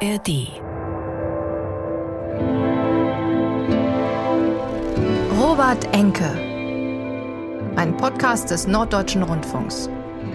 ARD. Robert Enke. Ein Podcast des Norddeutschen Rundfunks.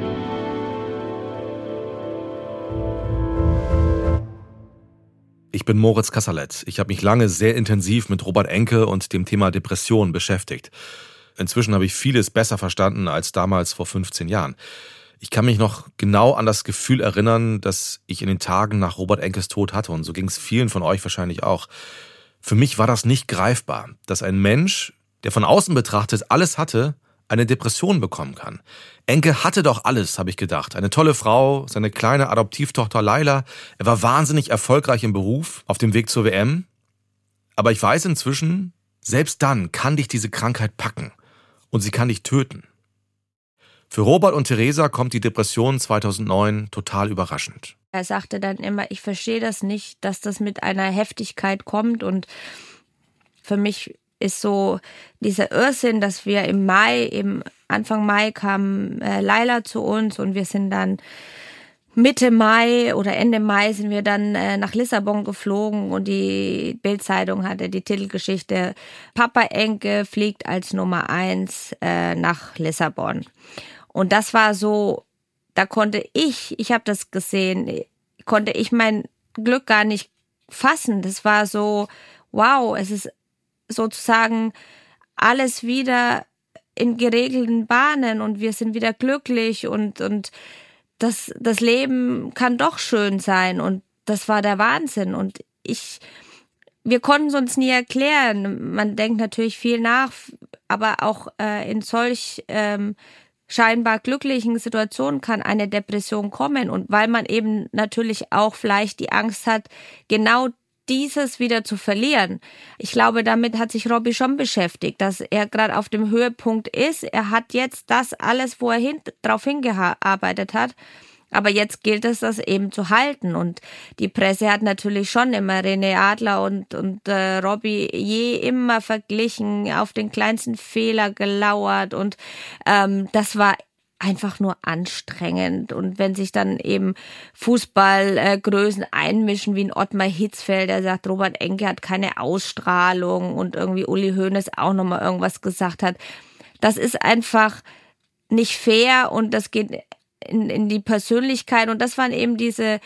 Ich bin Moritz Kasserlet. Ich habe mich lange sehr intensiv mit Robert Enke und dem Thema Depression beschäftigt. Inzwischen habe ich vieles besser verstanden als damals vor 15 Jahren. Ich kann mich noch genau an das Gefühl erinnern, das ich in den Tagen nach Robert Enkes Tod hatte, und so ging es vielen von euch wahrscheinlich auch. Für mich war das nicht greifbar, dass ein Mensch, der von außen betrachtet alles hatte, eine Depression bekommen kann. Enke hatte doch alles, habe ich gedacht. Eine tolle Frau, seine kleine Adoptivtochter Laila. Er war wahnsinnig erfolgreich im Beruf, auf dem Weg zur WM. Aber ich weiß inzwischen, selbst dann kann dich diese Krankheit packen. Und sie kann dich töten. Für Robert und Theresa kommt die Depression 2009 total überraschend. Er sagte dann immer, ich verstehe das nicht, dass das mit einer Heftigkeit kommt. Und für mich ist so dieser Irrsinn, dass wir Anfang Mai kam Laila zu uns und wir sind dann Mitte Mai oder Ende Mai sind wir dann nach Lissabon geflogen und die Bild-Zeitung hatte die Titelgeschichte Papa Enke fliegt als Nummer 1 nach Lissabon. Und das war so, da konnte ich habe das gesehen, konnte ich mein Glück gar nicht fassen. Das war so, wow, es ist sozusagen alles wieder in geregelten Bahnen und wir sind wieder glücklich und das Leben kann doch schön sein und das war der Wahnsinn und wir konnten es uns nie erklären. Man denkt natürlich viel nach, aber auch in solch scheinbar glücklichen Situationen kann eine Depression kommen und weil man eben natürlich auch vielleicht die Angst hat, genau dieses wieder zu verlieren. Ich glaube, damit hat sich Robby schon beschäftigt, dass er gerade auf dem Höhepunkt ist. Er hat jetzt das alles, wo er drauf hingearbeitet hat. Aber jetzt gilt es, das eben zu halten. Und die Presse hat natürlich schon immer René Adler und Robby immer verglichen, auf den kleinsten Fehler gelauert. Und das war einfach nur anstrengend. Und wenn sich dann eben Fußballgrößen einmischen, wie ein Ottmar Hitzfeld, der sagt, Robert Enke hat keine Ausstrahlung und irgendwie Uli Hoeneß auch nochmal irgendwas gesagt hat. Das ist einfach nicht fair und das geht in die Persönlichkeit. Und das waren eben diese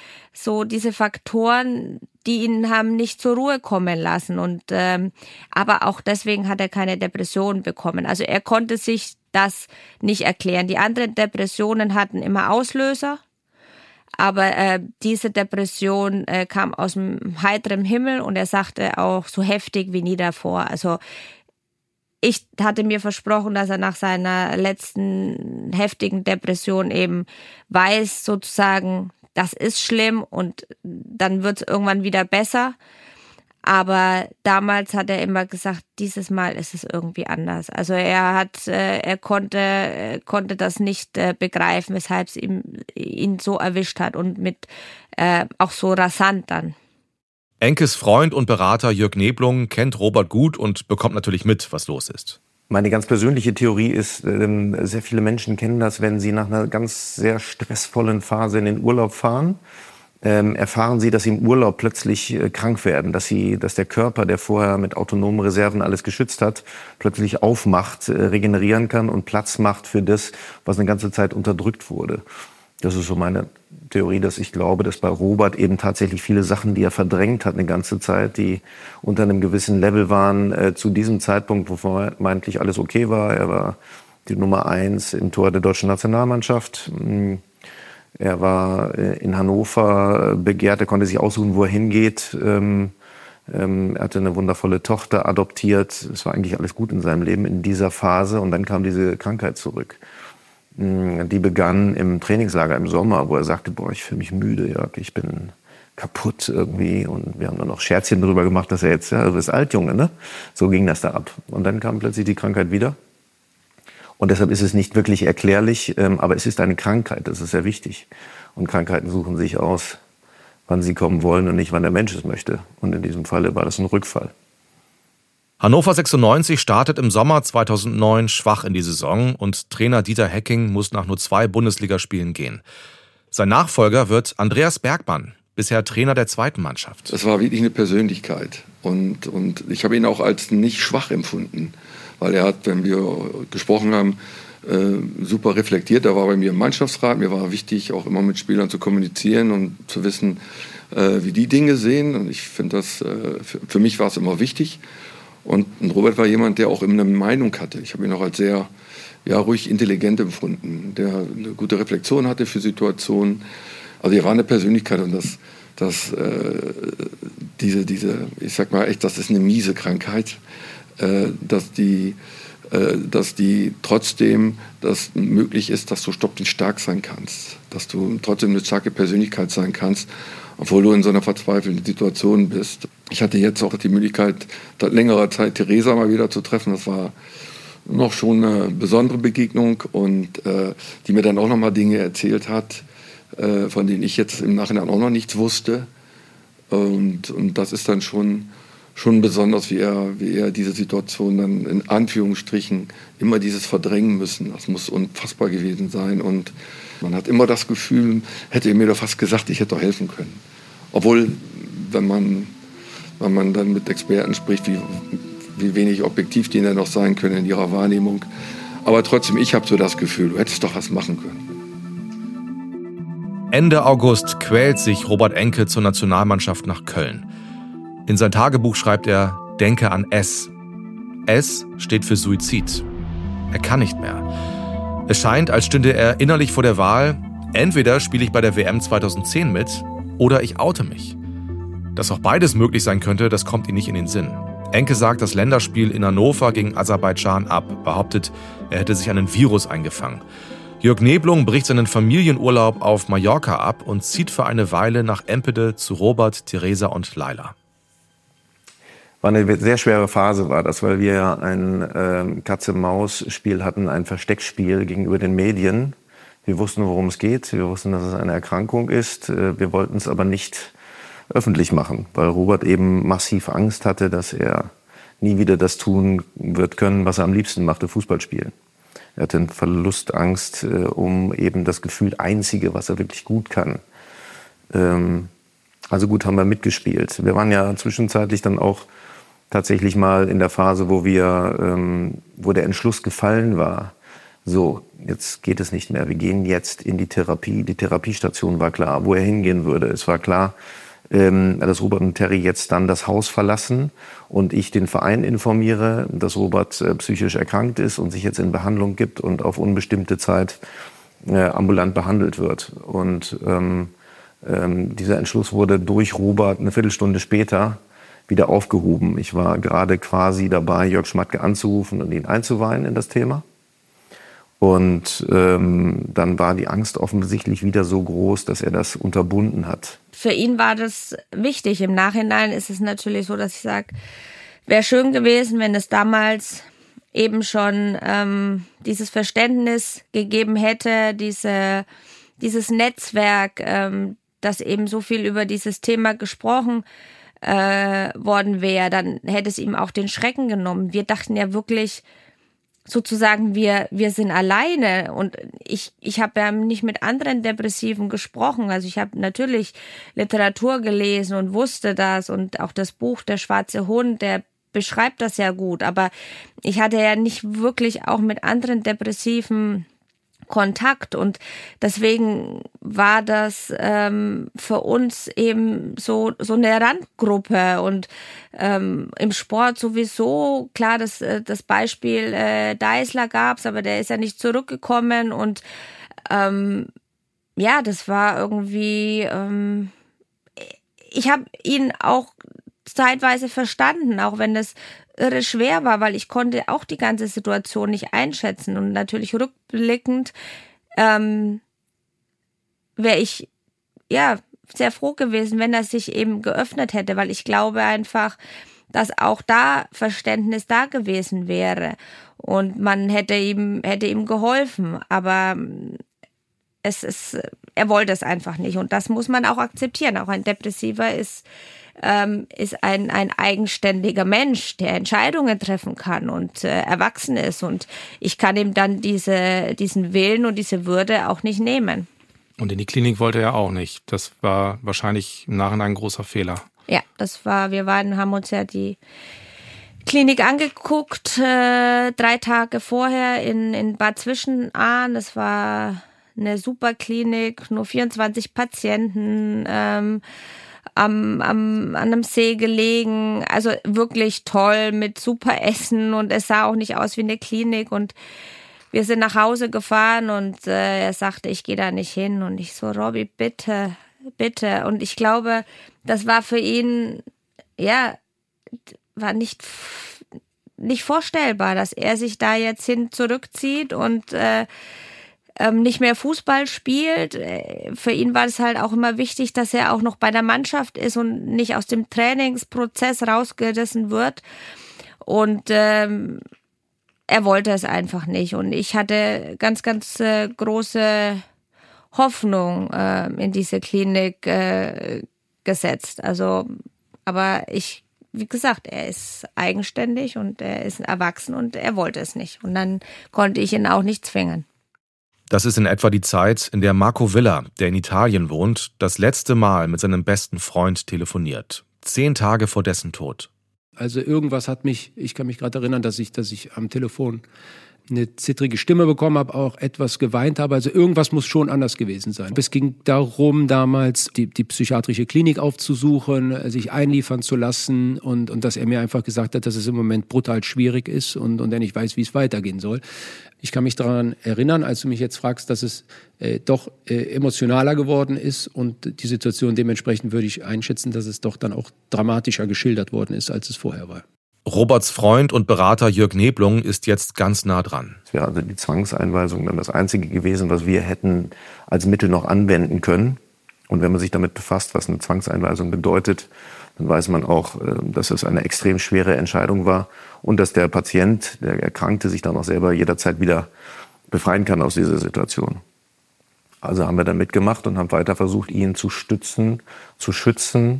Faktoren, die ihn haben nicht zur Ruhe kommen lassen. Und aber auch deswegen hat er keine Depression bekommen. Also er konnte sich das nicht erklären. Die anderen Depressionen hatten immer Auslöser, aber diese Depression kam aus dem heiteren Himmel und er sagte auch so heftig wie nie davor. Also ich hatte mir versprochen, dass er nach seiner letzten heftigen Depression eben weiß sozusagen, das ist schlimm und dann wird es irgendwann wieder besser. Aber damals hat er immer gesagt, dieses Mal ist es irgendwie anders. Also er konnte das nicht begreifen, weshalb es ihn so erwischt hat und mit auch so rasant dann. Enkes Freund und Berater Jörg Neblung kennt Robert gut und bekommt natürlich mit, was los ist. Meine ganz persönliche Theorie ist, sehr viele Menschen kennen das, wenn sie nach einer ganz sehr stressvollen Phase in den Urlaub fahren, erfahren sie, dass sie im Urlaub plötzlich krank werden, dass der Körper, der vorher mit autonomen Reserven alles geschützt hat, plötzlich aufmacht, regenerieren kann und Platz macht für das, was eine ganze Zeit unterdrückt wurde. Das ist so meine Theorie, dass ich glaube, dass bei Robert eben tatsächlich viele Sachen, die er verdrängt hat eine ganze Zeit, die unter einem gewissen Level waren, zu diesem Zeitpunkt, wo vermeintlich alles okay war. Er war die Nummer 1 im Tor der deutschen Nationalmannschaft. Er war in Hannover begehrt, er konnte sich aussuchen, wo er hingeht. Er hatte eine wundervolle Tochter adoptiert. Es war eigentlich alles gut in seinem Leben in dieser Phase. Und dann kam diese Krankheit zurück. Die begann im Trainingslager im Sommer, wo er sagte, ich fühle mich müde, Jörg, ich bin kaputt irgendwie. Und wir haben dann noch Scherzchen drüber gemacht, dass er jetzt, du bist alt, Junge, ne? So ging das da ab. Und dann kam plötzlich die Krankheit wieder. Und deshalb ist es nicht wirklich erklärlich, aber es ist eine Krankheit, das ist sehr wichtig. Und Krankheiten suchen sich aus, wann sie kommen wollen und nicht, wann der Mensch es möchte. Und in diesem Falle war das ein Rückfall. Hannover 96 startet im Sommer 2009 schwach in die Saison und Trainer Dieter Hecking muss nach nur 2 Bundesligaspielen gehen. Sein Nachfolger wird Andreas Bergmann, bisher Trainer der zweiten Mannschaft. Es war wirklich eine Persönlichkeit. Und ich habe ihn auch als nicht schwach empfunden. Weil er hat, wenn wir gesprochen haben, super reflektiert. Er war bei mir im Mannschaftsrat. Mir war wichtig, auch immer mit Spielern zu kommunizieren und zu wissen, wie die Dinge sehen. Und ich finde das, für mich war es immer wichtig. Und Robert war jemand, der auch immer eine Meinung hatte. Ich habe ihn auch als sehr ruhig intelligent empfunden, der eine gute Reflexion hatte für Situationen. Also er war eine Persönlichkeit und diese, ich sag mal echt, das ist eine miese Krankheit, dass die trotzdem, dass möglich ist, dass du stockend stark sein kannst, dass du trotzdem eine starke Persönlichkeit sein kannst, obwohl du in so einer verzweifelten Situation bist. Ich hatte jetzt auch die Möglichkeit, seit längerer Zeit Theresa mal wieder zu treffen. Das war noch schon eine besondere Begegnung und die mir dann auch noch mal Dinge erzählt hat, von denen ich jetzt im Nachhinein auch noch nichts wusste. Und das ist dann schon besonders, wie er diese Situation dann in Anführungsstrichen immer dieses verdrängen müssen. Das muss unfassbar gewesen sein. Und man hat immer das Gefühl, hätte er mir doch fast gesagt, ich hätte doch helfen können. Obwohl, wenn man dann mit Experten spricht, wie wenig objektiv die denn noch sein können in ihrer Wahrnehmung. Aber trotzdem, ich habe so das Gefühl, du hättest doch was machen können. Ende August quält sich Robert Enke zur Nationalmannschaft nach Köln. In sein Tagebuch schreibt er, denke an S. S steht für Suizid. Er kann nicht mehr. Es scheint, als stünde er innerlich vor der Wahl, entweder spiele ich bei der WM 2010 mit oder ich oute mich. Dass auch beides möglich sein könnte, das kommt ihm nicht in den Sinn. Enke sagt das Länderspiel in Hannover gegen Aserbaidschan ab, behauptet, er hätte sich einen Virus eingefangen. Jörg Neblung bricht seinen Familienurlaub auf Mallorca ab und zieht für eine Weile nach Empede zu Robert, Theresa und Laila. War eine sehr schwere Phase, war das, weil wir ein Katze-Maus-Spiel hatten, ein Versteckspiel gegenüber den Medien. Wir wussten, worum es geht, wir wussten, dass es eine Erkrankung ist. Wir wollten es aber nicht öffentlich machen, weil Robert eben massiv Angst hatte, dass er nie wieder das tun wird können, was er am liebsten machte, Fußball spielen. Er hatte Verlustangst um eben das Gefühl Einzige, was er wirklich gut kann. Also gut, haben wir mitgespielt. Wir waren ja zwischenzeitlich dann auch tatsächlich mal in der Phase, wo der Entschluss gefallen war. So, jetzt geht es nicht mehr. Wir gehen jetzt in die Therapie. Die Therapiestation war klar, wo er hingehen würde. Es war klar, dass Robert und Terry jetzt dann das Haus verlassen und ich den Verein informiere, dass Robert psychisch erkrankt ist und sich jetzt in Behandlung gibt und auf unbestimmte Zeit ambulant behandelt wird. Und dieser Entschluss wurde durch Robert eine Viertelstunde später wieder aufgehoben. Ich war gerade quasi dabei, Jörg Schmatke anzurufen und ihn einzuweihen in das Thema. Und dann war die Angst offensichtlich wieder so groß, dass er das unterbunden hat. Für ihn war das wichtig. Im Nachhinein ist es natürlich so, dass ich sage, wäre schön gewesen, wenn es damals eben schon dieses Verständnis gegeben hätte, dieses Netzwerk, dass eben so viel über dieses Thema gesprochen worden wäre. Dann hätte es ihm auch den Schrecken genommen. Wir dachten ja wirklich, sozusagen, wir sind alleine und ich habe ja nicht mit anderen Depressiven gesprochen. Also ich habe natürlich Literatur gelesen und wusste das und auch das Buch Der schwarze Hund, der beschreibt das ja gut. Aber ich hatte ja nicht wirklich auch mit anderen Depressiven Kontakt und deswegen war das für uns eben so eine Randgruppe und im Sport sowieso, klar, das Beispiel Deisler gab's, aber der ist ja nicht zurückgekommen und das war irgendwie, ich habe ihn auch zeitweise verstanden, auch wenn es irre schwer war, weil ich konnte auch die ganze Situation nicht einschätzen und natürlich rückblickend wäre ich sehr froh gewesen, wenn er sich eben geöffnet hätte, weil ich glaube einfach, dass auch da Verständnis da gewesen wäre und man hätte ihm geholfen, aber er wollte es einfach nicht und das muss man auch akzeptieren. Auch ein Depressiver ist ein eigenständiger Mensch, der Entscheidungen treffen kann und erwachsen ist. Und ich kann ihm dann diesen Willen und diese Würde auch nicht nehmen. Und in die Klinik wollte er auch nicht. Das war wahrscheinlich im Nachhinein ein großer Fehler. Ja, haben uns ja die Klinik angeguckt, 3 Tage vorher in Bad Zwischenahn. Das war eine super Klinik, nur 24 Patienten, an einem See gelegen. Also wirklich toll mit super Essen und es sah auch nicht aus wie eine Klinik. Und wir sind nach Hause gefahren und er sagte, ich gehe da nicht hin. Und ich so, Robby, bitte, bitte. Und ich glaube, das war für ihn, ja, war nicht vorstellbar, dass er sich da jetzt zurückzieht und nicht mehr Fußball spielt. Für ihn war es halt auch immer wichtig, dass er auch noch bei der Mannschaft ist und nicht aus dem Trainingsprozess rausgerissen wird. Und er wollte es einfach nicht. Und ich hatte ganz, ganz große Hoffnung in diese Klinik gesetzt. Also, aber wie gesagt, er ist eigenständig und er ist erwachsen und er wollte es nicht. Und dann konnte ich ihn auch nicht zwingen. Das ist in etwa die Zeit, in der Marco Villa, der in Italien wohnt, das letzte Mal mit seinem besten Freund telefoniert. 10 Tage vor dessen Tod. Also irgendwas ich kann mich gerade erinnern, dass ich am Telefon eine zittrige Stimme bekommen habe, auch etwas geweint habe. Also irgendwas muss schon anders gewesen sein. Es ging darum, damals die psychiatrische Klinik aufzusuchen, sich einliefern zu lassen und dass er mir einfach gesagt hat, dass es im Moment brutal schwierig ist und er nicht weiß, wie es weitergehen soll. Ich kann mich daran erinnern, als du mich jetzt fragst, dass es doch emotionaler geworden ist und die Situation dementsprechend würde ich einschätzen, dass es doch dann auch dramatischer geschildert worden ist, als es vorher war. Roberts Freund und Berater Jörg Neblung ist jetzt ganz nah dran. Es wäre also die Zwangseinweisung dann das Einzige gewesen, was wir hätten als Mittel noch anwenden können. Und wenn man sich damit befasst, was eine Zwangseinweisung bedeutet, dann weiß man auch, dass es eine extrem schwere Entscheidung war und dass der Patient, der Erkrankte, sich dann auch selber jederzeit wieder befreien kann aus dieser Situation. Also haben wir dann mitgemacht und haben weiter versucht, ihn zu stützen, zu schützen,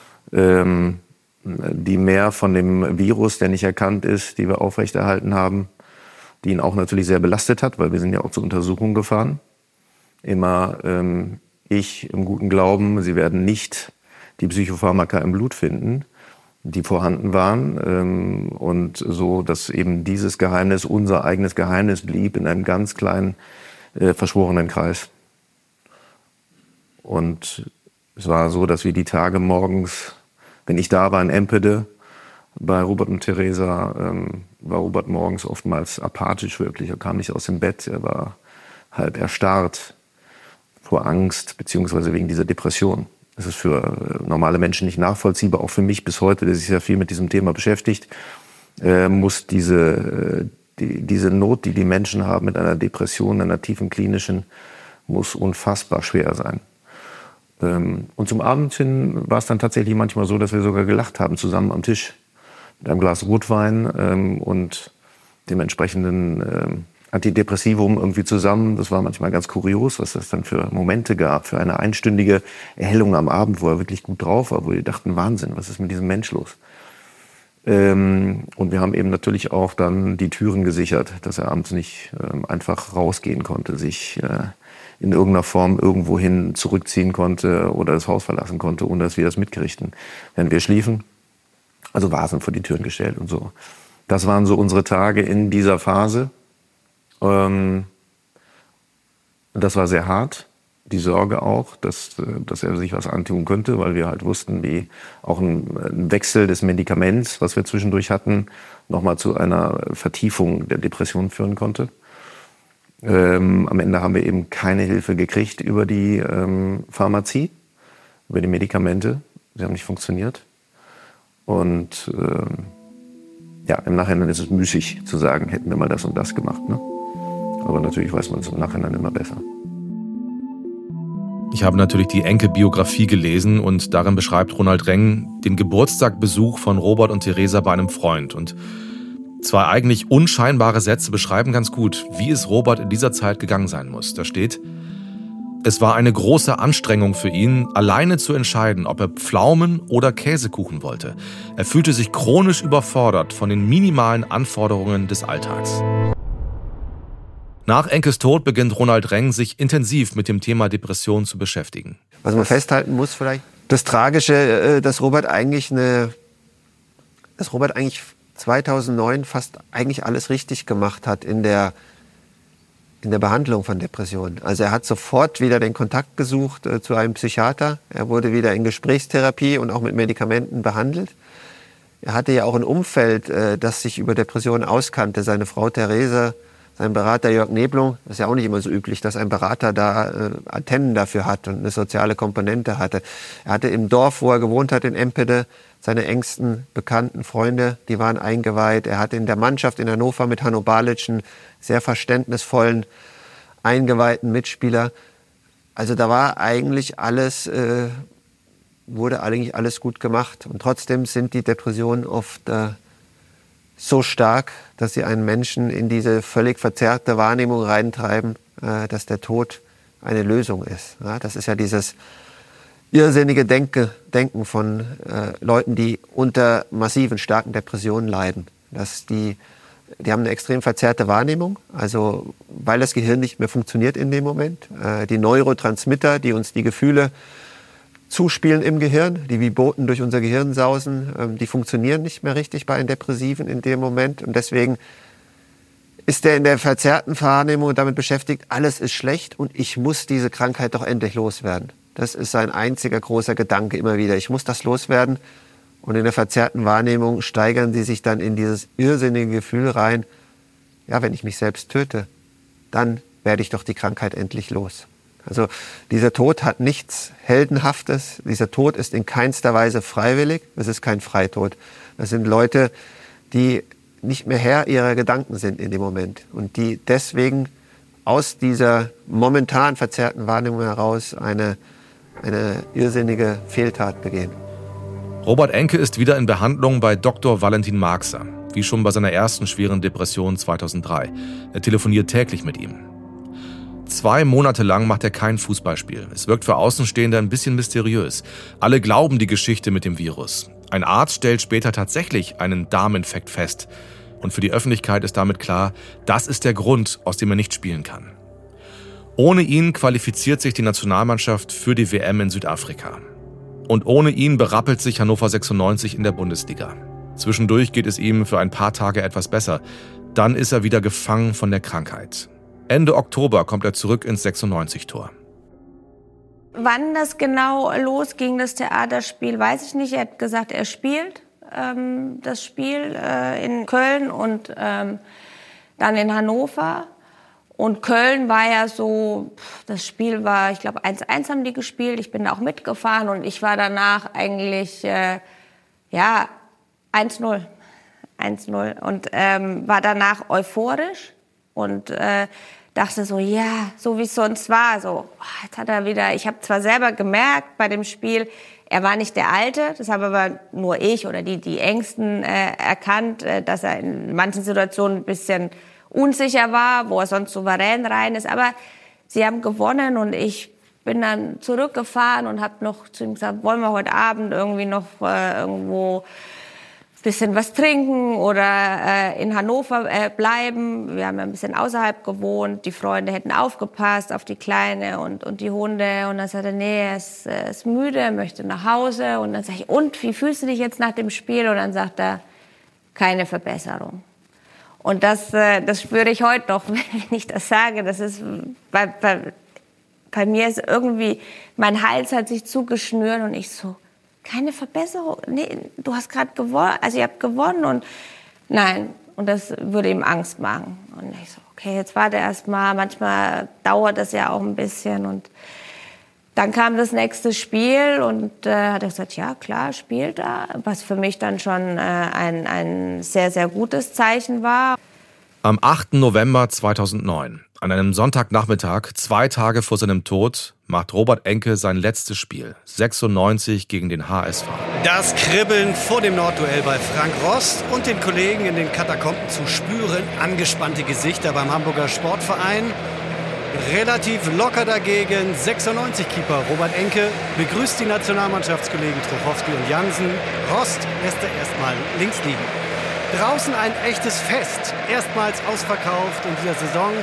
die mehr von dem Virus, der nicht erkannt ist, die wir aufrechterhalten haben, die ihn auch natürlich sehr belastet hat, weil wir sind ja auch zur Untersuchung gefahren. Immer ich im guten Glauben, sie werden nicht die Psychopharmaka im Blut finden, die vorhanden waren. Und so, dass eben dieses Geheimnis, unser eigenes Geheimnis blieb in einem ganz kleinen, verschworenen Kreis. Und es war so, dass wir die Tage morgens, wenn ich da war in Empede, bei Robert und Theresa, war Robert morgens oftmals apathisch wirklich. Er kam nicht aus dem Bett, er war halb erstarrt vor Angst, beziehungsweise wegen dieser Depression. Das ist für normale Menschen nicht nachvollziehbar, auch für mich bis heute, der sich sehr viel mit diesem Thema beschäftigt, muss diese Not, die Menschen haben mit einer Depression, einer tiefen klinischen, muss unfassbar schwer sein. Und zum Abend hin war es dann tatsächlich manchmal so, dass wir sogar gelacht haben zusammen am Tisch mit einem Glas Rotwein und dem entsprechenden Antidepressivum irgendwie zusammen. Das war manchmal ganz kurios, was das dann für Momente gab, für eine einstündige Erhellung am Abend, wo er wirklich gut drauf war, wo wir dachten, Wahnsinn, was ist mit diesem Mensch los? Und wir haben eben natürlich auch dann die Türen gesichert, dass er abends nicht einfach rausgehen konnte, sich in irgendeiner Form irgendwohin zurückziehen konnte oder das Haus verlassen konnte, ohne dass wir das mitkriegten, wenn wir schliefen. Also Vasen vor die Türen gestellt und so. Das waren so unsere Tage in dieser Phase. Das war sehr hart. Die Sorge auch, dass er sich was antun könnte, weil wir halt wussten, wie auch ein Wechsel des Medikaments, was wir zwischendurch hatten, nochmal zu einer Vertiefung der Depression führen konnte. Am Ende haben wir eben keine Hilfe gekriegt über die Pharmazie, über die Medikamente. Sie haben nicht funktioniert. Und im Nachhinein ist es müßig zu sagen, hätten wir mal das und das gemacht. Ne? Aber natürlich weiß man es im Nachhinein immer besser. Ich habe natürlich die Enke-Biografie gelesen und darin beschreibt Ronald Reng den Geburtstagbesuch von Robert und Theresa bei einem Freund. Und 2 eigentlich unscheinbare Sätze beschreiben ganz gut, wie es Robert in dieser Zeit gegangen sein muss. Da steht: Es war eine große Anstrengung für ihn, alleine zu entscheiden, ob er Pflaumen oder Käsekuchen wollte. Er fühlte sich chronisch überfordert von den minimalen Anforderungen des Alltags. Nach Enkes Tod beginnt Ronald Reng, sich intensiv mit dem Thema Depression zu beschäftigen. Was man festhalten muss vielleicht, das Tragische, dass Robert eigentlich 2009 fast eigentlich alles richtig gemacht hat in der Behandlung von Depressionen. Also er hat sofort wieder den Kontakt gesucht zu einem Psychiater. Er wurde wieder in Gesprächstherapie und auch mit Medikamenten behandelt. Er hatte ja auch ein Umfeld, das sich über Depressionen auskannte. Seine Frau Therese, sein Berater Jörg Neblung. Das ist ja auch nicht immer so üblich, dass ein Berater da Antennen dafür hat und eine soziale Komponente hatte. Er hatte im Dorf, wo er gewohnt hat, in Empede, seine engsten Bekannten, Freunde, die waren eingeweiht. Er hatte in der Mannschaft in Hannover mit Hanno Balic einen sehr verständnisvollen, eingeweihten Mitspieler. Also da war eigentlich alles, wurde eigentlich alles gut gemacht. Und trotzdem sind die Depressionen oft so stark, dass sie einen Menschen in diese völlig verzerrte Wahrnehmung reintreiben, dass der Tod eine Lösung ist. Ja, das ist ja dieses irrsinnige Denken von Leuten, die unter massiven, starken Depressionen leiden. Die haben eine extrem verzerrte Wahrnehmung, also weil das Gehirn nicht mehr funktioniert in dem Moment. Die Neurotransmitter, die uns die Gefühle zuspielen im Gehirn, die wie Boten durch unser Gehirn sausen, die funktionieren nicht mehr richtig bei einem Depressiven in dem Moment. Und deswegen ist er in der verzerrten Wahrnehmung damit beschäftigt, alles ist schlecht und ich muss diese Krankheit doch endlich loswerden. Das ist sein einziger großer Gedanke immer wieder. Ich muss das loswerden. Und in der verzerrten Wahrnehmung steigern sie sich dann in dieses irrsinnige Gefühl rein, ja, wenn ich mich selbst töte, dann werde ich doch die Krankheit endlich los. Also dieser Tod hat nichts Heldenhaftes. Dieser Tod ist in keinster Weise freiwillig. Es ist kein Freitod. Das sind Leute, die nicht mehr Herr ihrer Gedanken sind in dem Moment und die deswegen aus dieser momentan verzerrten Wahrnehmung heraus eine irrsinnige Fehltat begehen. Robert Enke ist wieder in Behandlung bei Dr. Valentin Marxer, wie schon bei seiner ersten schweren Depression 2003. Er telefoniert täglich mit ihm. 2 Monate lang macht er kein Fußballspiel. Es wirkt für Außenstehende ein bisschen mysteriös. Alle glauben die Geschichte mit dem Virus. Ein Arzt stellt später tatsächlich einen Darminfekt fest. Und für die Öffentlichkeit ist damit klar, das ist der Grund, aus dem er nicht spielen kann. Ohne ihn qualifiziert sich die Nationalmannschaft für die WM in Südafrika. Und ohne ihn berappelt sich Hannover 96 in der Bundesliga. Zwischendurch geht es ihm für ein paar Tage etwas besser. Dann ist er wieder gefangen von der Krankheit. Ende Oktober kommt er zurück ins 96-Tor. Wann das genau losging, das Theaterspiel, weiß ich nicht. Er hat gesagt, er spielt das Spiel in Köln und dann in Hannover. Und Köln war ja so, das Spiel war, ich glaube 1-1 haben die gespielt. Ich bin da auch mitgefahren und ich war danach eigentlich, 1-0. 1-0 und war danach euphorisch und dachte so, ja, so wie es sonst war, so, jetzt hat er wieder, ich habe zwar selber gemerkt bei dem Spiel, er war nicht der Alte, das habe aber nur ich oder die Ängsten erkannt, dass er in manchen Situationen ein bisschen unsicher war, wo er sonst souverän rein ist, aber sie haben gewonnen und ich bin dann zurückgefahren und habe noch zu ihm gesagt, wollen wir heute Abend irgendwie noch irgendwo bisschen was trinken oder in Hannover bleiben. Wir haben ja ein bisschen außerhalb gewohnt. Die Freunde hätten aufgepasst auf die Kleine und die Hunde. Und dann sagt er, nee, er ist müde, er möchte nach Hause. Und dann sage ich, und, wie fühlst du dich jetzt nach dem Spiel? Und dann sagt er, keine Verbesserung. Und das spüre ich heute noch, wenn ich das sage. Das ist, bei mir ist irgendwie, mein Hals hat sich zugeschnürt und ich so, keine Verbesserung. Nee, du hast gerade gewonnen. Also ihr habt gewonnen und nein. Und das würde ihm Angst machen. Und ich so, okay, jetzt warte erst mal. Manchmal dauert das ja auch ein bisschen. Und dann kam das nächste Spiel und hat er gesagt, ja klar, spielt er. Was für mich dann schon ein sehr, sehr gutes Zeichen war. Am 8. November 2009, an einem Sonntagnachmittag, 2 Tage vor seinem Tod, macht Robert Enke sein letztes Spiel, 96 gegen den HSV. Das Kribbeln vor dem Nordduell bei Frank Rost und den Kollegen in den Katakomben zu spüren, angespannte Gesichter beim Hamburger Sportverein. Relativ locker dagegen, 96-Keeper Robert Enke begrüßt die Nationalmannschaftskollegen Trochowski und Jansen. Rost lässt er erstmal links liegen. Draußen ein echtes Fest, erstmals ausverkauft in dieser Saison.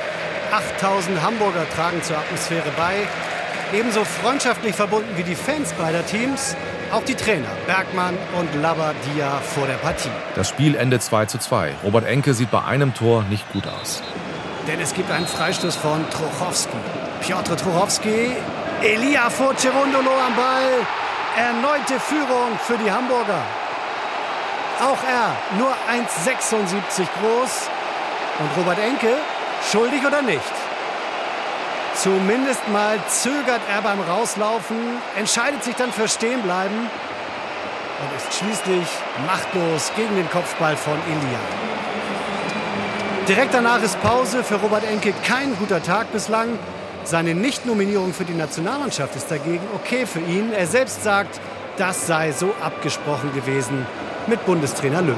8000 Hamburger tragen zur Atmosphäre bei. Ebenso freundschaftlich verbunden wie die Fans beider Teams, auch die Trainer Bergmann und Labbadia vor der Partie. Das Spiel endet 2:2. Robert Enke sieht bei einem Tor nicht gut aus. Denn es gibt einen Freistoß von Trochowski. Piotr Trochowski, Elia vor Cerundolo am Ball. Erneute Führung für die Hamburger. Auch er nur 1,76 groß. Und Robert Enke, schuldig oder nicht? Zumindest mal zögert er beim Rauslaufen, entscheidet sich dann für Stehenbleiben und ist schließlich machtlos gegen den Kopfball von Elia. Direkt danach ist Pause, für Robert Enke kein guter Tag bislang. Seine Nicht-Nominierung für die Nationalmannschaft ist dagegen okay für ihn. Er selbst sagt, das sei so abgesprochen gewesen mit Bundestrainer Löw.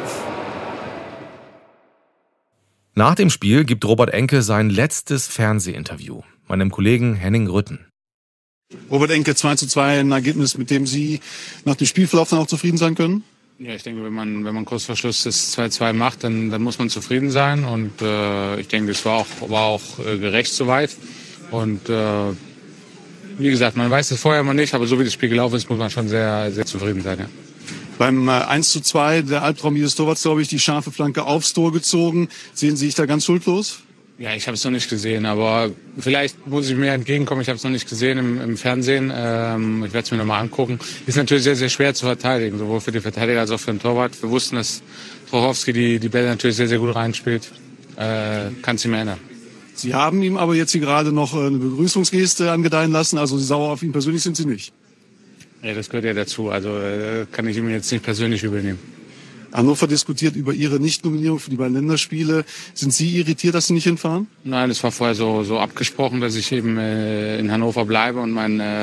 Nach dem Spiel gibt Robert Enke sein letztes Fernsehinterview meinem Kollegen Henning Rütten. Robert Enke, 2:2, ein Ergebnis, mit dem Sie nach dem Spielverlauf dann auch zufrieden sein können? Ja, ich denke, wenn man kurz vor Schluss das 2:2 macht, dann muss man zufrieden sein. Und ich denke, das war auch gerecht soweit. Und wie gesagt, man weiß es vorher immer nicht, aber so wie das Spiel gelaufen ist, muss man schon sehr, sehr zufrieden sein. Ja. Beim 1:2, der Albtraum Ihres Torwarts, glaube ich, die scharfe Flanke aufs Tor gezogen. Sehen Sie sich da ganz schuldlos? Ja, ich habe es noch nicht gesehen, aber vielleicht muss ich mir entgegenkommen. Ich habe es noch nicht gesehen im Fernsehen. Ich werde es mir noch mal angucken. Ist natürlich sehr, sehr schwer zu verteidigen, sowohl für die Verteidiger als auch für den Torwart. Wir wussten, dass Trochowski die Bälle natürlich sehr, sehr gut reinspielt. Kann es nicht mehr ändern. Sie haben ihm aber jetzt hier gerade noch eine Begrüßungsgeste angedeihen lassen. Also sauer auf ihn persönlich sind Sie nicht? Ja, das gehört ja dazu. Also kann ich ihm jetzt nicht persönlich übernehmen. Hannover diskutiert über Ihre Nicht-Nominierung für die beiden Länderspiele. Sind Sie irritiert, dass Sie nicht hinfahren? Nein, es war vorher so abgesprochen, dass ich eben in Hannover bleibe und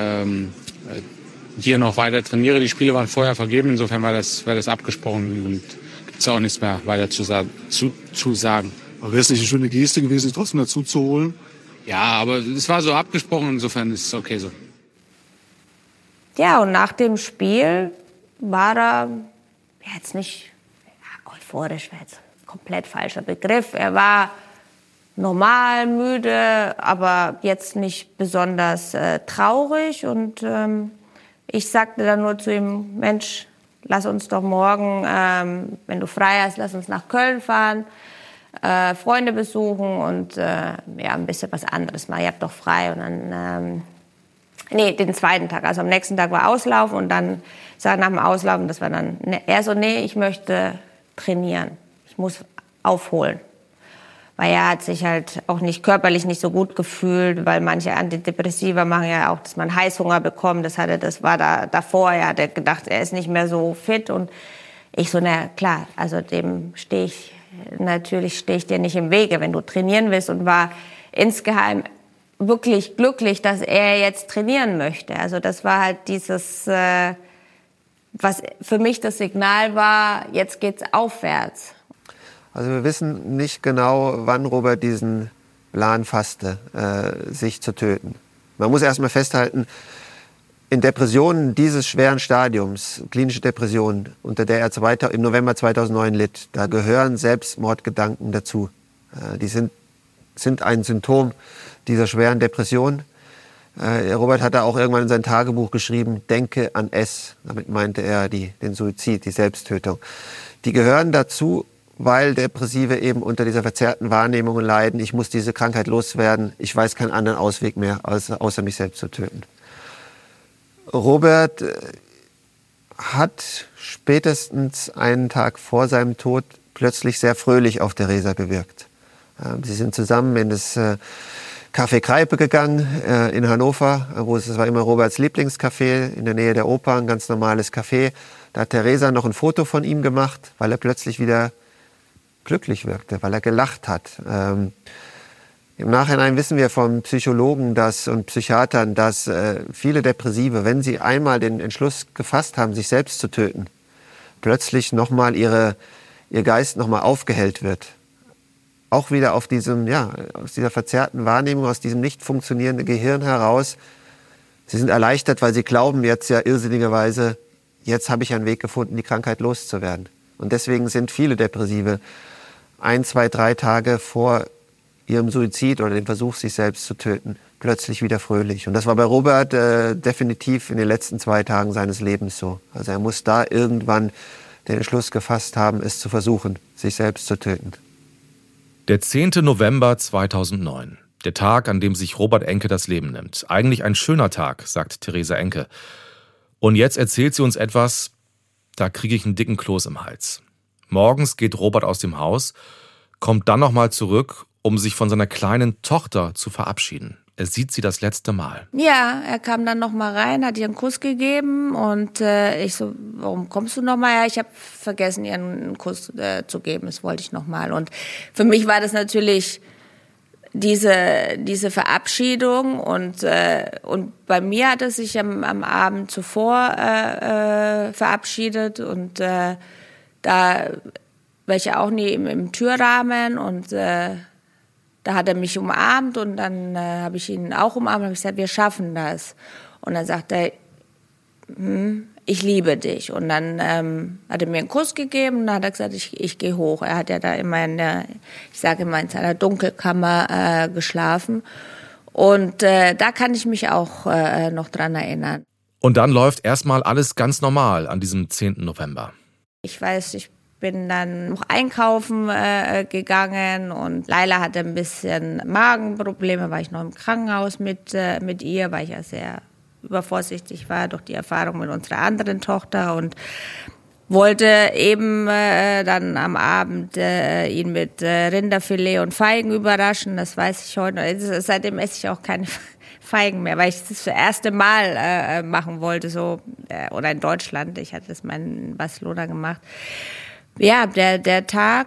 hier noch weiter trainiere. Die Spiele waren vorher vergeben, insofern war das abgesprochen und gibt es auch nichts mehr weiter zu sagen. Aber wäre es nicht eine schöne Geste gewesen, sich trotzdem dazu zu holen? Ja, aber es war so abgesprochen, insofern ist es okay so. Ja, und nach dem Spiel war er jetzt nicht euphorisch, wäre jetzt ein komplett falscher Begriff. Er war normal, müde, aber jetzt nicht besonders traurig. Und ich sagte dann nur zu ihm, Mensch, lass uns doch morgen, wenn du frei hast, lass uns nach Köln fahren, Freunde besuchen und ein bisschen was anderes machen. Ihr habt doch frei. Und dann, den zweiten Tag, also am nächsten Tag war Auslauf und dann nach dem Auslaufen, das war dann, er so, ich möchte trainieren, ich muss aufholen. Weil er hat sich halt auch körperlich nicht so gut gefühlt, weil manche Antidepressiva machen ja auch, dass man Heißhunger bekommt, das war da davor, er hat gedacht, er ist nicht mehr so fit und ich so, klar, also dem stehe ich dir nicht im Wege, wenn du trainieren willst, und war insgeheim wirklich glücklich, dass er jetzt trainieren möchte. Also das war halt dieses, was für mich das Signal war, jetzt geht's aufwärts. Also wir wissen nicht genau, wann Robert diesen Plan fasste, sich zu töten. Man muss erst mal festhalten, in Depressionen dieses schweren Stadiums, klinische Depression, unter der er im November 2009 litt, da gehören Selbstmordgedanken dazu. Die sind ein Symptom dieser schweren Depression. Robert hat da auch irgendwann in sein Tagebuch geschrieben, denke an es. Damit meinte er den Suizid, die Selbsttötung. Die gehören dazu, weil Depressive eben unter dieser verzerrten Wahrnehmung leiden. Ich muss diese Krankheit loswerden. Ich weiß keinen anderen Ausweg mehr, außer mich selbst zu töten. Robert hat spätestens einen Tag vor seinem Tod plötzlich sehr fröhlich auf Theresa gewirkt. Sie sind zusammen in das Café Kreipe gegangen in Hannover, das war immer Roberts Lieblingscafé in der Nähe der Oper, ein ganz normales Café. Da hat Theresa noch ein Foto von ihm gemacht, weil er plötzlich wieder glücklich wirkte, weil er gelacht hat. Im Nachhinein wissen wir von Psychologen und Psychiatern, dass viele Depressive, wenn sie einmal den Entschluss gefasst haben, sich selbst zu töten, plötzlich nochmal ihr Geist nochmal aufgehellt wird. Auch wieder aus dieser verzerrten Wahrnehmung, aus diesem nicht funktionierenden Gehirn heraus. Sie sind erleichtert, weil sie glauben jetzt ja irrsinnigerweise, jetzt habe ich einen Weg gefunden, die Krankheit loszuwerden. Und deswegen sind viele Depressive 1, 2, 3 Tage vor ihrem Suizid oder dem Versuch, sich selbst zu töten, plötzlich wieder fröhlich. Und das war bei Robert definitiv in den letzten 2 Tagen seines Lebens so. Also er muss da irgendwann den Entschluss gefasst haben, es zu versuchen, sich selbst zu töten. Der 10. November 2009. Der Tag, an dem sich Robert Enke das Leben nimmt. Eigentlich ein schöner Tag, sagt Theresa Enke. Und jetzt erzählt sie uns etwas, da kriege ich einen dicken Kloß im Hals. Morgens geht Robert aus dem Haus, kommt dann nochmal zurück, um sich von seiner kleinen Tochter zu verabschieden. Er sieht sie das letzte Mal. Ja, er kam dann noch mal rein, hat ihr einen Kuss gegeben und ich so, warum kommst du noch mal? Ja, ich habe vergessen, ihr einen Kuss zu geben, das wollte ich noch mal. Und für mich war das natürlich diese Verabschiedung und bei mir hat er sich am Abend zuvor verabschiedet und da war ich ja auch nie im Türrahmen und da hat er mich umarmt und dann habe ich ihn auch umarmt und habe gesagt, wir schaffen das. Und dann sagt er, ich liebe dich. Und dann hat er mir einen Kuss gegeben und dann hat er gesagt, ich gehe hoch. Er hat ja da immer in seiner Dunkelkammer geschlafen. Und da kann ich mich auch noch dran erinnern. Und dann läuft erstmal alles ganz normal an diesem 10. November. Ich weiß, ich bin dann noch einkaufen gegangen und Laila hatte ein bisschen Magenprobleme, war ich noch im Krankenhaus mit ihr, weil ich ja sehr übervorsichtig war durch die Erfahrung mit unserer anderen Tochter und wollte eben dann am Abend ihn mit Rinderfilet und Feigen überraschen, das weiß ich heute. Seitdem esse ich auch keine Feigen mehr, weil ich das erste Mal machen wollte, so oder in Deutschland. Ich hatte das mal in Barcelona gemacht. Ja, der Tag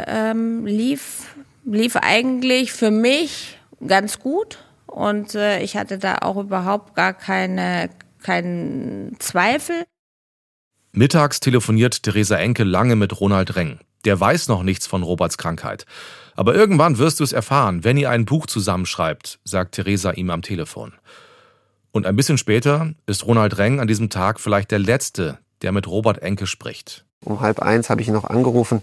lief eigentlich für mich ganz gut und ich hatte da auch überhaupt gar keinen Zweifel. Mittags telefoniert Theresa Enke lange mit Ronald Reng. Der weiß noch nichts von Roberts Krankheit. Aber irgendwann wirst du es erfahren, wenn ihr ein Buch zusammenschreibt, sagt Theresa ihm am Telefon. Und ein bisschen später ist Ronald Reng an diesem Tag vielleicht der Letzte, der mit Robert Enke spricht. Um 12:30 habe ich ihn noch angerufen.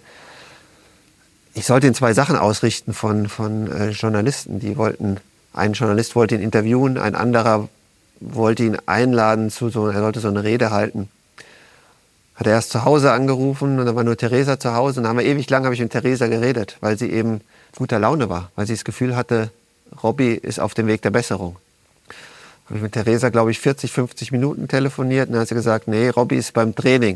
Ich sollte ihn 2 Sachen ausrichten von Journalisten. Ein Journalist wollte ihn interviewen, ein anderer wollte ihn einladen, er sollte so eine Rede halten. Hat er erst zu Hause angerufen und da war nur Theresa zu Hause. Und dann habe ich mit Theresa geredet, weil sie eben guter Laune war, weil sie das Gefühl hatte, Robby ist auf dem Weg der Besserung. Habe ich mit Theresa, glaube ich, 40, 50 Minuten telefoniert und dann hat sie gesagt, nee, Robby ist beim Training.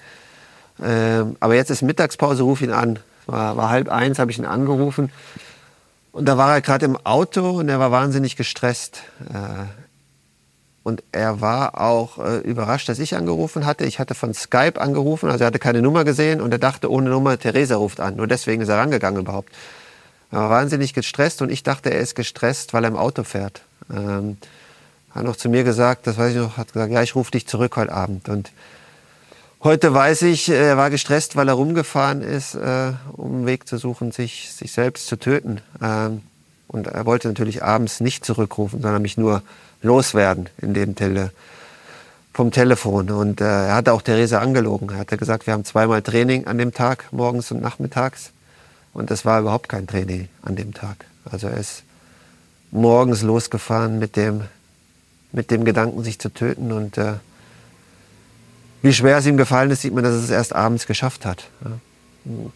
Aber jetzt ist Mittagspause, ruf ihn an. War 12:30, habe ich ihn angerufen. Und da war er gerade im Auto und er war wahnsinnig gestresst. Und er war auch überrascht, dass ich angerufen hatte. Ich hatte von Skype angerufen, also er hatte keine Nummer gesehen und er dachte, ohne Nummer, Theresa ruft an. Nur deswegen ist er rangegangen überhaupt. Er war wahnsinnig gestresst und ich dachte, er ist gestresst, weil er im Auto fährt. Hat noch zu mir gesagt, das weiß ich noch, hat gesagt, ja, ich rufe dich zurück heute Abend. Und heute weiß ich, er war gestresst, weil er rumgefahren ist, um einen Weg zu suchen, sich selbst zu töten. Und er wollte natürlich abends nicht zurückrufen, sondern mich nur loswerden vom Telefon. Und er hatte auch Theresa angelogen. Er hatte gesagt, wir haben 2-mal Training an dem Tag, morgens und nachmittags. Und das war überhaupt kein Training an dem Tag. Also er ist morgens losgefahren mit dem Gedanken, sich zu töten. Und wie schwer es ihm gefallen ist, sieht man, dass er es erst abends geschafft hat. Und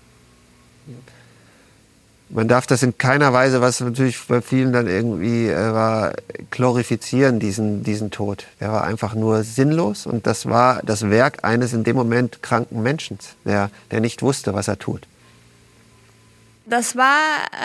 man darf das in keiner Weise, was natürlich bei vielen dann irgendwie war, glorifizieren, diesen Tod. Der war einfach nur sinnlos und das war das Werk eines in dem Moment kranken Menschen, der nicht wusste, was er tut. Das war,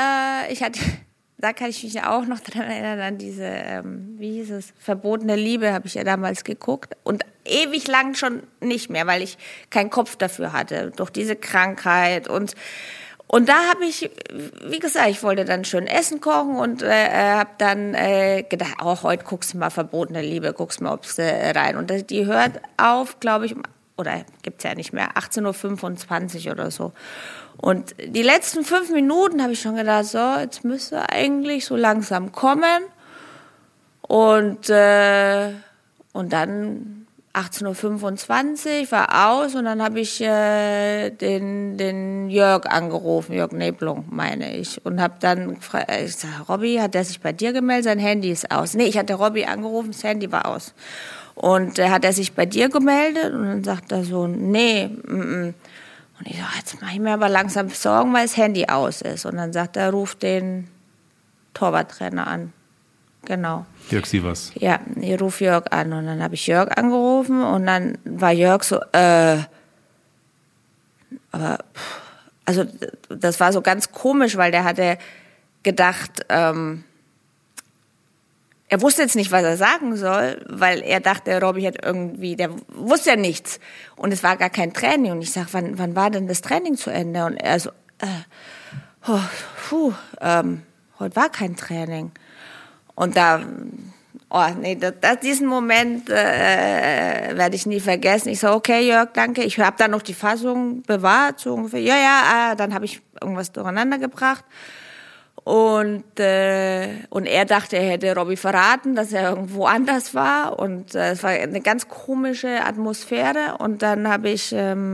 da kann ich mich auch noch dran erinnern, an diese, wie hieß es, Verbotene Liebe habe ich ja damals geguckt und ewig lang schon nicht mehr, weil ich keinen Kopf dafür hatte, durch diese Krankheit und da habe ich, wie gesagt, ich wollte dann schön Essen kochen und habe dann gedacht, heute guckst du mal Verbotene Liebe, guckst mal, ob's rein. Und die hört auf, glaube ich, oder gibt's ja nicht mehr, 18:25 Uhr oder so. Und die letzten 5 Minuten habe ich schon gedacht, so, jetzt müsste eigentlich so langsam kommen. Und dann 18.25 Uhr, war aus und dann habe ich den Jörg angerufen, Jörg Neblung, meine ich. Und habe dann gefragt, ich sage, Robby, hat der sich bei dir gemeldet? Sein Handy ist aus. Nee, ich hatte Robby angerufen, das Handy war aus. Und hat er sich bei dir gemeldet? Und dann sagt er so, nee, Und ich so, jetzt mache ich mir aber langsam Sorgen, weil das Handy aus ist. Und dann sagt er, ruf den Torwarttrainer an. Genau. Jörg Sievers. Ja, ich rufe Jörg an. Und dann habe ich Jörg angerufen und dann war Jörg so, aber, also das war so ganz komisch, weil der hatte gedacht, er wusste jetzt nicht, was er sagen soll, weil er dachte, Robby hat irgendwie, der wusste ja nichts. Und es war gar kein Training. Und ich sage, wann war denn das Training zu Ende? Und er so, heute war kein Training. Und da, diesen Moment werde ich nie vergessen. Ich so, okay, Jörg, danke. Ich habe dann noch die Fassung bewahrt, so ungefähr. Dann habe ich irgendwas durcheinander gebracht. Und er dachte, er hätte Robby verraten, dass er irgendwo anders war. Und es war eine ganz komische Atmosphäre. Und dann habe ich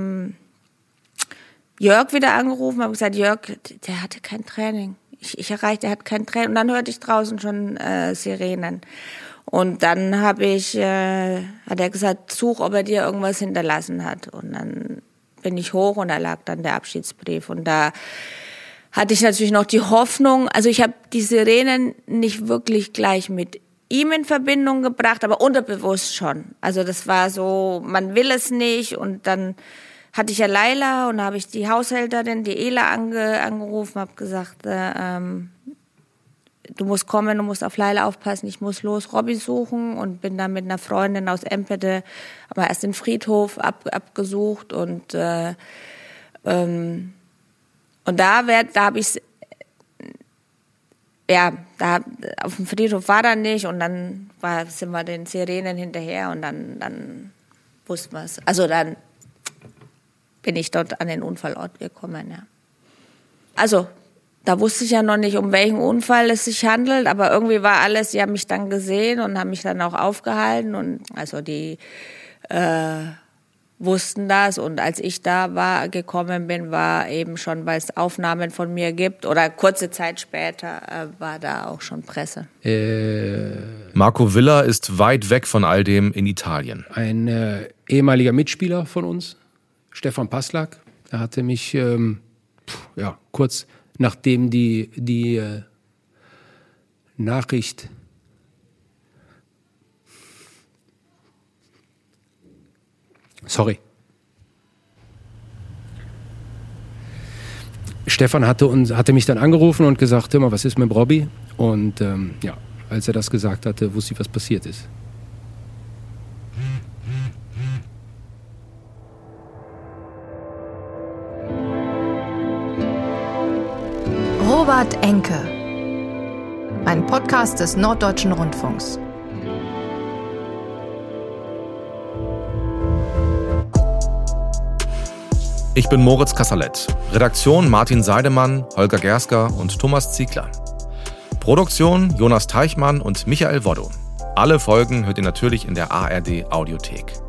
Jörg wieder angerufen, habe gesagt, Jörg, der hatte kein Training. Ich erreichte, er hat kein Training. Und dann hörte ich draußen schon Sirenen. Und dann hat er gesagt, such, ob er dir irgendwas hinterlassen hat. Und dann bin ich hoch und da lag dann der Abschiedsbrief. Und da hatte ich natürlich noch die Hoffnung, also ich habe die Sirenen nicht wirklich gleich mit ihm in Verbindung gebracht, aber unterbewusst schon. Also das war so, man will es nicht. Und dann hatte ich ja Laila und da habe ich die Haushälterin, die Ela, angerufen, habe gesagt, du musst kommen, du musst auf Laila aufpassen, ich muss los Robby suchen und bin dann mit einer Freundin aus Empede, aber erst den Friedhof abgesucht und da habe ich da auf dem Friedhof war er nicht und dann sind wir den Sirenen hinterher und dann wussten wir es. Also dann bin ich dort an den Unfallort gekommen, ja. Also, da wusste ich ja noch nicht, um welchen Unfall es sich handelt, aber irgendwie war alles, die haben mich dann gesehen und haben mich dann auch aufgehalten und also die wussten das und als ich da gekommen bin, war eben schon, weil es Aufnahmen von mir gibt oder kurze Zeit später war da auch schon Presse. Marco Villa ist weit weg von all dem in Italien. Ein ehemaliger Mitspieler von uns, Stefan Passlack, er hatte mich kurz nachdem die Nachricht Stefan hatte mich dann angerufen und gesagt, hör mal, was ist mit Robby? Und als er das gesagt hatte, wusste ich, was passiert ist. Robert Enke. Ein Podcast des Norddeutschen Rundfunks. Ich bin Moritz Kasserlet. Redaktion Martin Seidemann, Holger Gersker und Thomas Ziegler. Produktion Jonas Teichmann und Michael Woddo. Alle Folgen hört ihr natürlich in der ARD Audiothek.